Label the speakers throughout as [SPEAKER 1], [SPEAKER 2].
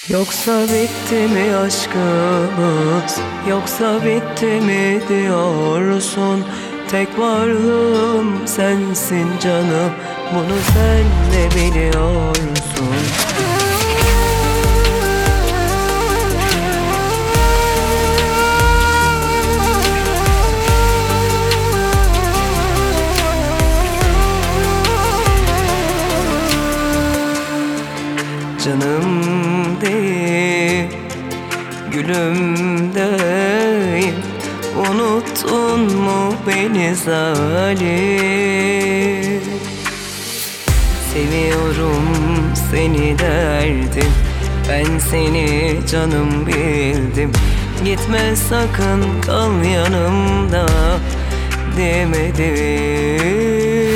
[SPEAKER 1] Yoksa bitti mi aşkımız, yoksa bitti mi diyorsun? Tek varlığım sensin canım, bunu sen de biliyorsun. Canım değil, gülüm değil, unuttun mu beni zalim? Seviyorum seni derdim, ben seni canım bildim. Gitme sakın, kal yanımda demedim.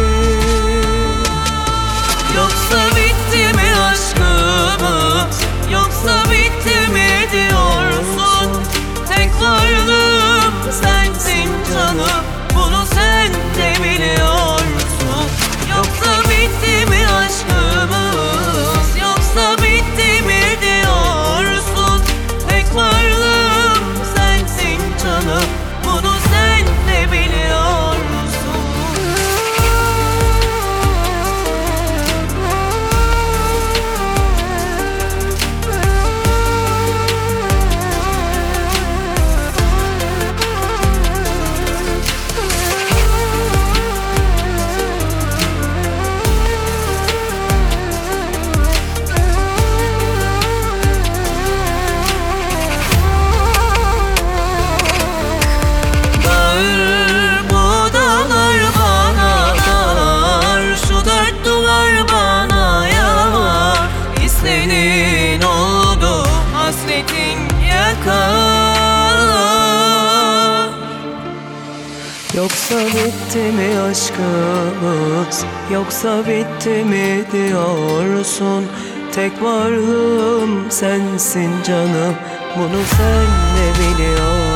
[SPEAKER 1] Yoksa bitti mi aşkımız, yoksa bitti mi diyorsun? Tek varlığım sensin canım, bunu sen de biliyorsun. Yoksa bitti mi aşkımız, yoksa bitti mi diyorsun? Tek varlığım sensin canım, bunu sen de biliyorsun. Yoksa bitti mi aşkımız, yoksa bitti mi diyorsun? Tek varlığım sensin canım, bunu sen de biliyorsun.